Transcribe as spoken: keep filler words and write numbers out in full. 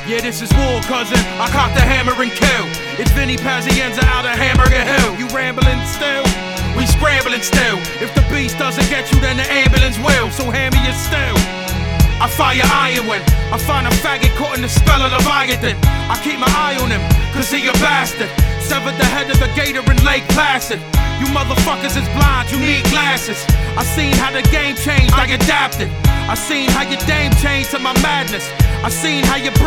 Yeah, this is war, cousin. I cock the hammer and kill. It's Vinny Pazienza out of Hamburger Hill. You rambling still? We scrambling still. If the beast doesn't get you, then the ambulance will. So hand me your still. I fire iron when I find a faggot caught in the spell of Leviathan. I keep my eye on him, cause he a bastard. Severed the head of the gator in Lake Placid. You motherfuckers is blind, you need glasses. I seen how the game changed, I adapted. I seen how your dame changed to my madness. I seen how your